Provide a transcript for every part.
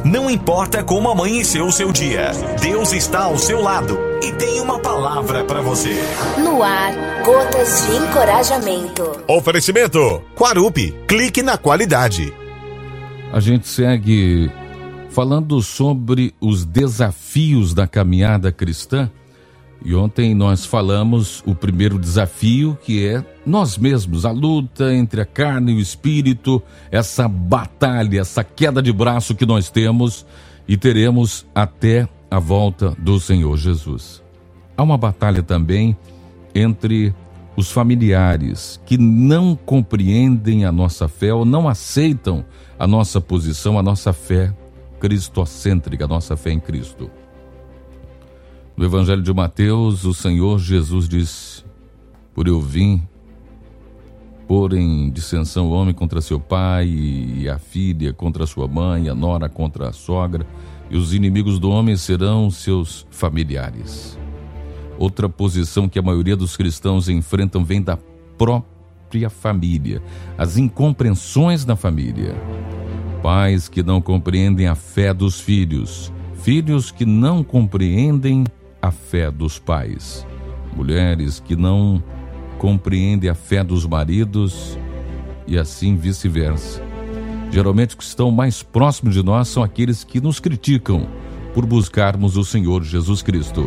Não importa como amanheceu o seu dia, Deus está ao seu lado e tem uma palavra para você. No ar, Gotas de Encorajamento. Oferecimento Quarupi, clique na qualidade. A gente segue falando sobre os desafios da caminhada cristã. E ontem nós falamos o primeiro desafio, que é nós mesmos, a luta entre a carne e o espírito, essa batalha, essa queda de braço que nós temos e teremos até a volta do Senhor Jesus. Há uma batalha também entre os familiares que não compreendem a nossa fé ou não aceitam a nossa posição, a nossa fé cristocêntrica, a nossa fé em Cristo. No Evangelho de Mateus, o Senhor Jesus diz: por eu vim pôr em dissensão o homem contra seu pai, e a filha contra sua mãe, a nora contra a sogra, e os inimigos do homem serão seus familiares. Outra posição que a maioria dos cristãos enfrentam vem da própria família, as incompreensões na família. Pais que não compreendem a fé dos filhos, filhos que não compreendem a fé dos pais, mulheres que não compreendem a fé dos maridos e assim vice-versa. Geralmente os que estão mais próximos de nós são aqueles que nos criticam por buscarmos o Senhor Jesus Cristo.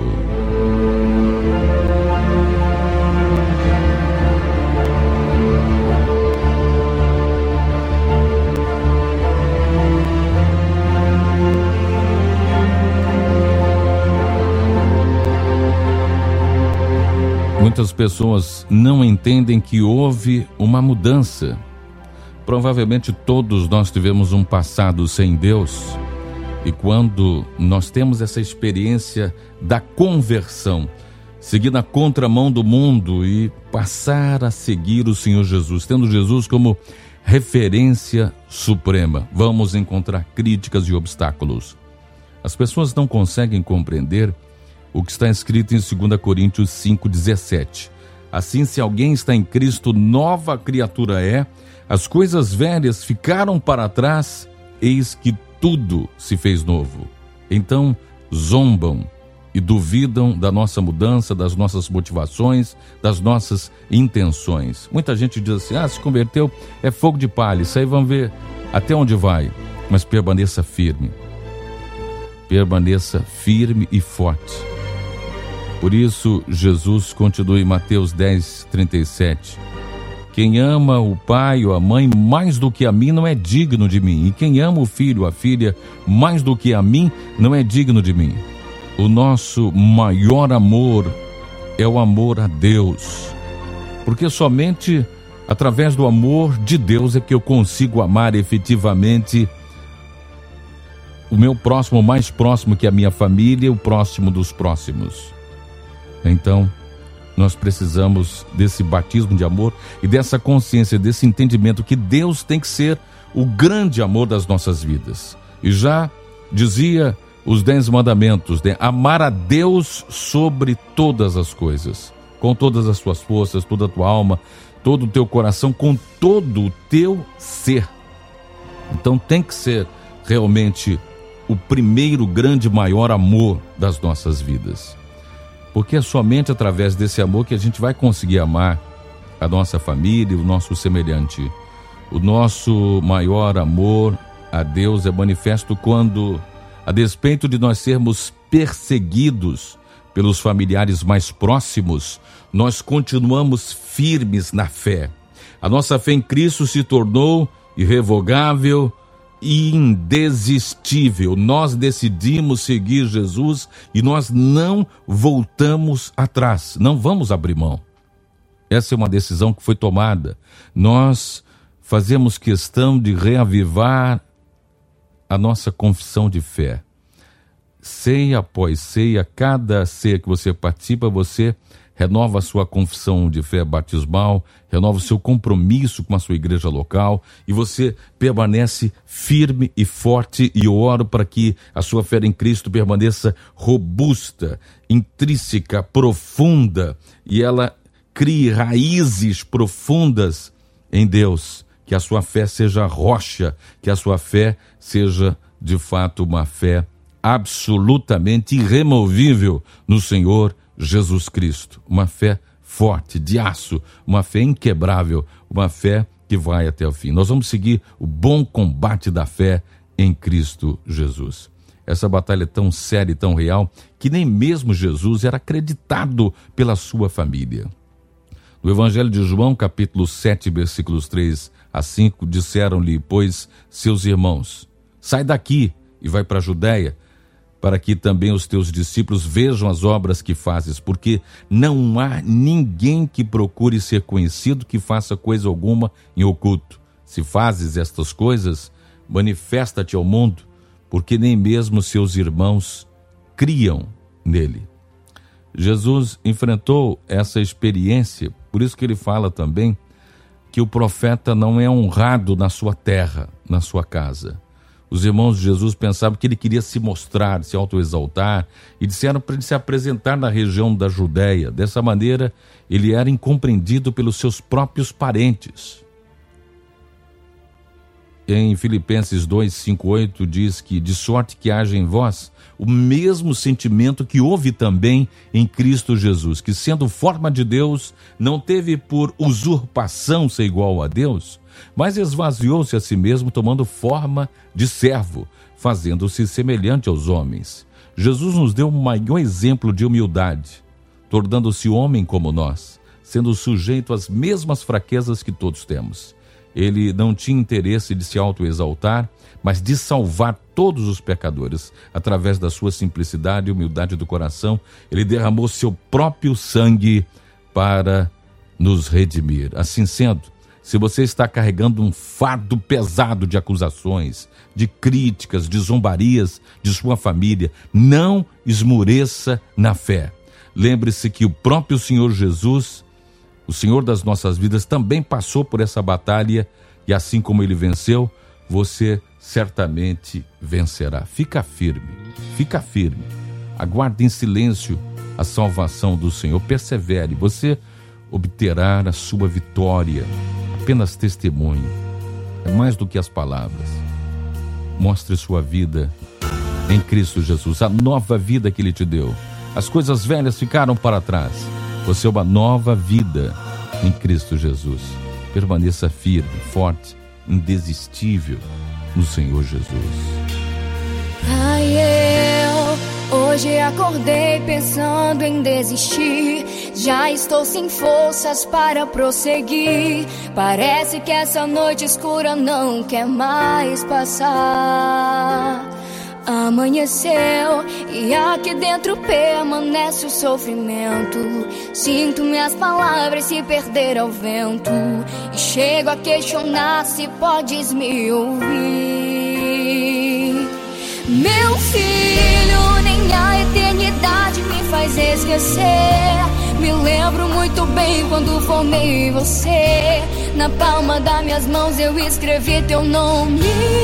Muitas pessoas não entendem que houve uma mudança. Provavelmente todos nós tivemos um passado sem Deus. E quando nós temos essa experiência da conversão, seguir na contramão do mundo e passar a seguir o Senhor Jesus, tendo Jesus como referência suprema, vamos encontrar críticas e obstáculos. As pessoas não conseguem compreender o que está escrito em 2 Coríntios 5,17. Assim, se alguém está em Cristo, nova criatura é, as coisas velhas ficaram para trás, eis que tudo se fez novo. Então, zombam e duvidam da nossa mudança, das nossas motivações, das nossas intenções. Muita gente diz assim: se converteu, é fogo de palha, isso aí vamos ver até onde vai. Mas permaneça firme. Permaneça firme e forte. Por isso, Jesus continua em Mateus 10:37. Quem ama o pai ou a mãe mais do que a mim não é digno de mim. E quem ama o filho ou a filha mais do que a mim não é digno de mim. O nosso maior amor é o amor a Deus. Porque somente através do amor de Deus é que eu consigo amar efetivamente o meu próximo, mais próximo que a minha família, o próximo dos próximos. Então, nós precisamos desse batismo de amor e dessa consciência, desse entendimento que Deus tem que ser o grande amor das nossas vidas. E já dizia os 10 mandamentos, né? Amar a Deus sobre todas as coisas, com todas as suas forças, toda a tua alma, todo o teu coração, com todo o teu ser. Então tem que ser realmente o primeiro grande, maior amor das nossas vidas. Porque é somente através desse amor que a gente vai conseguir amar a nossa família, o nosso semelhante. O nosso maior amor a Deus é manifesto quando, a despeito de nós sermos perseguidos pelos familiares mais próximos, nós continuamos firmes na fé. A nossa fé em Cristo se tornou irrevogável e indesistível. Nós decidimos seguir Jesus e nós não voltamos atrás, não vamos abrir mão. Essa é uma decisão que foi tomada. Nós fazemos questão de reavivar a nossa confissão de fé. Ceia após ceia, cada ceia que você participa, você renova a sua confissão de fé batismal, renova o seu compromisso com a sua igreja local e você permanece firme e forte. E eu oro para que a sua fé em Cristo permaneça robusta, intrínseca, profunda, e ela crie raízes profundas em Deus, que a sua fé seja rocha, que a sua fé seja de fato uma fé absolutamente irremovível no Senhor Jesus Cristo. Uma fé forte, de aço, uma fé inquebrável, uma fé que vai até o fim. Nós vamos seguir o bom combate da fé em Cristo Jesus. Essa batalha é tão séria e tão real que nem mesmo Jesus era acreditado pela sua família. No Evangelho de João, capítulo 7, versículos 3 a 5, disseram-lhe, pois, seus irmãos, sai daqui e vai para a Judéia, para que também os teus discípulos vejam as obras que fazes, porque não há ninguém que procure ser conhecido que faça coisa alguma em oculto. Se fazes estas coisas, manifesta-te ao mundo, porque nem mesmo seus irmãos criam nele. Jesus enfrentou essa experiência, por isso que ele fala também que o profeta não é honrado na sua terra, na sua casa. Os irmãos de Jesus pensavam que ele queria se mostrar, se autoexaltar, e disseram para ele se apresentar na região da Judéia. Dessa maneira, ele era incompreendido pelos seus próprios parentes. Em Filipenses 2, 5, 8 diz que, de sorte que haja em vós o mesmo sentimento que houve também em Cristo Jesus, que sendo forma de Deus, não teve por usurpação ser igual a Deus, mas esvaziou-se a si mesmo, tomando forma de servo, fazendo-se semelhante aos homens. Jesus nos deu o maior exemplo de humildade, tornando-se homem como nós, sendo sujeito às mesmas fraquezas que todos temos. Ele não tinha interesse de se autoexaltar, mas de salvar todos os pecadores. Através da sua simplicidade e humildade do coração, ele derramou seu próprio sangue para nos redimir. Assim sendo, se você está carregando um fardo pesado de acusações, de críticas, de zombarias de sua família, não esmoreça na fé. Lembre-se que o próprio Senhor Jesus, o Senhor das nossas vidas, também passou por essa batalha e assim como ele venceu, você certamente vencerá. Fica firme, aguarde em silêncio a salvação do Senhor, persevere, você obterá a sua vitória. Apenas testemunho, é mais do que as palavras. Mostre sua vida em Cristo Jesus, a nova vida que ele te deu. As coisas velhas ficaram para trás. Você é uma nova vida em Cristo Jesus. Permaneça firme, forte, indesistível no Senhor Jesus. Eu hoje acordei pensando em desistir. Já estou sem forças para prosseguir. Parece que essa noite escura não quer mais passar. Amanheceu e aqui dentro permanece o sofrimento. Sinto minhas palavras se perder ao vento e chego a questionar se podes me ouvir. Meu filho, nem a eternidade me faz esquecer. Me lembro muito bem quando formei você. Na palma das minhas mãos eu escrevi teu nome.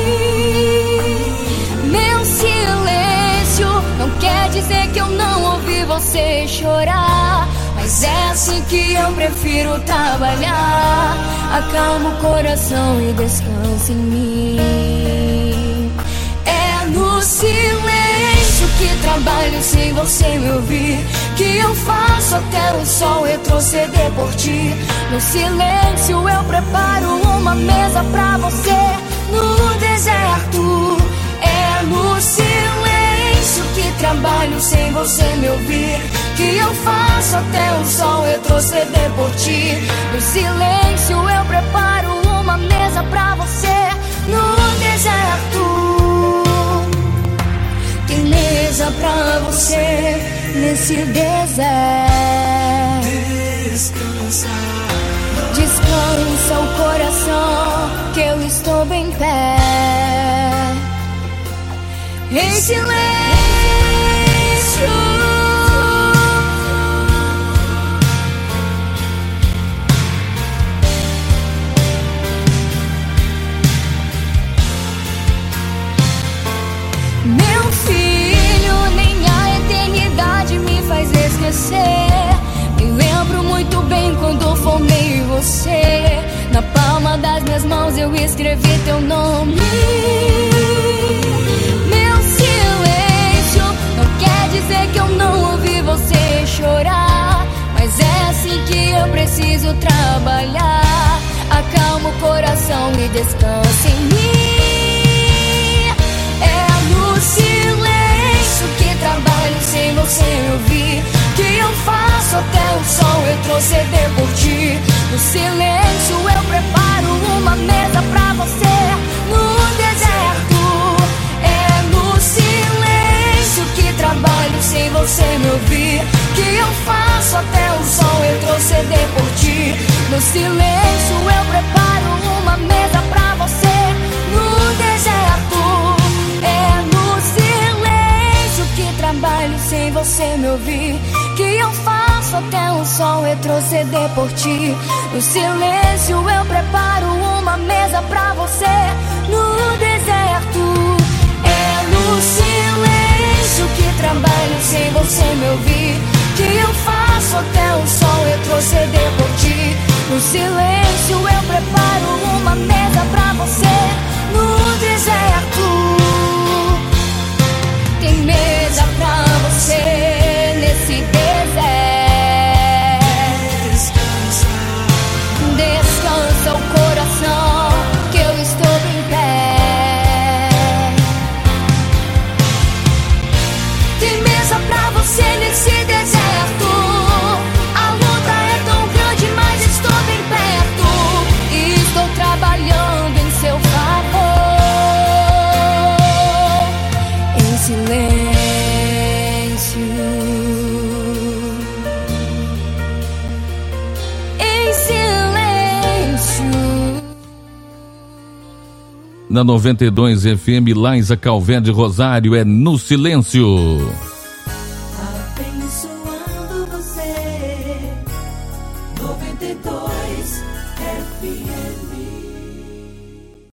Meu silêncio não quer dizer que eu não ouvi você chorar, mas é assim que eu prefiro trabalhar. Acalma o coração e descansa em mim. É no silêncio que trabalho sem você me ouvir, que eu faço até o sol retroceder por ti. No silêncio eu preparo uma mesa pra você no deserto. É no silêncio que trabalho sem você me ouvir, que eu faço até o sol retroceder por ti. No silêncio eu preparo uma mesa pra você no deserto. Tem mesa pra você nesse deserto. Descansa o coração que eu estou bem perto. Em silêncio, meu filho, nem a eternidade me faz esquecer. Me lembro muito bem quando formei você. Na palma palma das minhas mãos eu escrevi teu nome. Meu silêncio não quer dizer que eu não ouvi você chorar, mas é assim que eu preciso trabalhar. Acalma o coração e descansa em mim. É no silêncio que trabalho sem você ouvir, que eu faço até o sol retroceder por ti. No silêncio eu preparo uma mesa pra você no deserto. É no silêncio que trabalho sem você me ouvir, que eu faço até o sol retroceder por ti. No silêncio eu preparo uma mesa pra você no deserto. É no silêncio que trabalho sem você me ouvir, que eu faço até o sol retroceder por ti. No silêncio eu preparo uma mesa pra você no deserto. É no silêncio que trabalho sem você me ouvir, que eu faço até o sol retroceder por ti. No silêncio eu preparo uma mesa pra você no deserto. Tem mesa pra você nesse deserto. Descansa o coração que eu estou em pé. Tem mesa pra você nesse deserto. A luta é tão grande, mas estou bem perto e estou trabalhando em seu favor. Em silêncio. Na 92 FM, Laisa Calverde Rosário, é No Silêncio. Abençoando você, 92 FM.